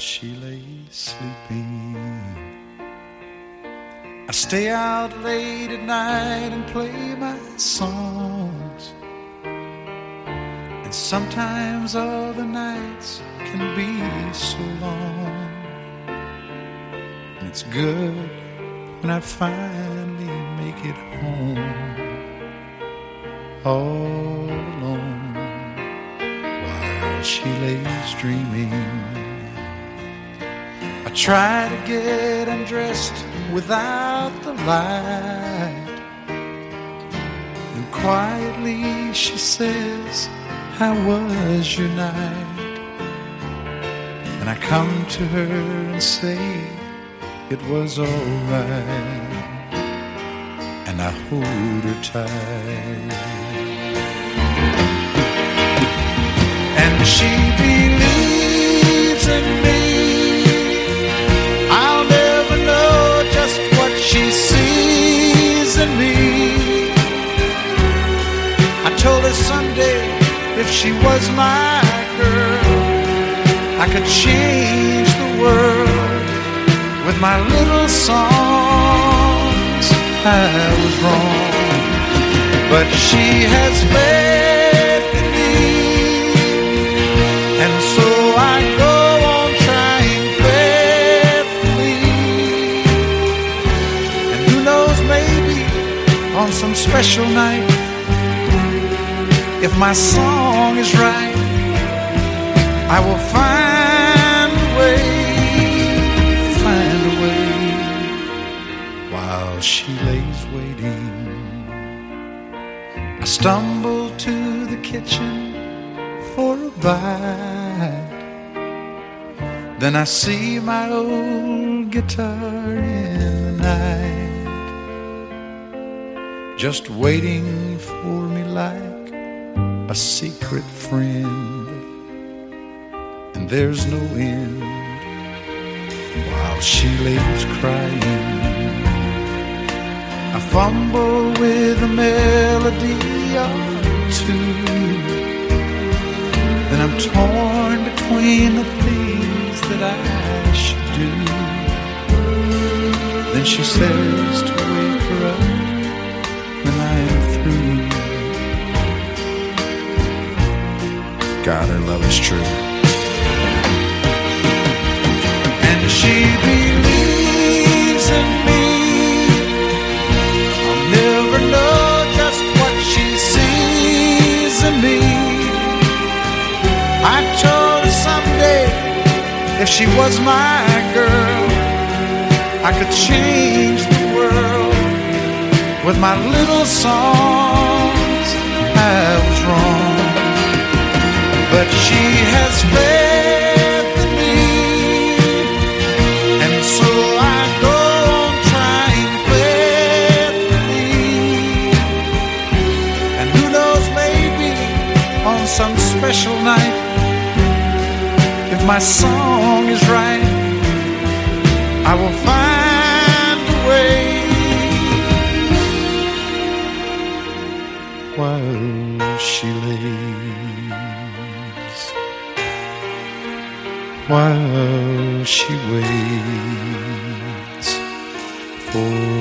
she lay sleeping. I stay out late at night and play my songs, and sometimes all the nights can be so long. And it's good when I finally make it home, all alone, while she lays dreaming. I try to get undressed without the light, and quietly she says, "How was your night?" And I come to her and say, "It was all right," and I hold her tight. And she believes in me. I'll never know just what she sees in me. I told her someday if she was my girl, I could change the world with my little songs. I was wrong, but she has faith in me, and so I go on trying faithfully. And who knows, maybe on some special night, if my song is right, I will find a way, while she lays waiting. I stumble to the kitchen for a bite, then I see my old guitar in the night, just waiting for me like a secret friend. And there's no end while she lays crying. I fumble with a melody or two, then I'm torn between the things that I should do. Then she says to wake her up when I am through. God, her love is true. And she believes in me. I'll never know just what she sees in me. I told her someday if she was my girl, I could change the world with my little songs. I was wrong, but she has faith in me, and so I go on trying faithfully. And who knows, maybe on some special night, if my song is right, I will find a way, while she lays, while she waits for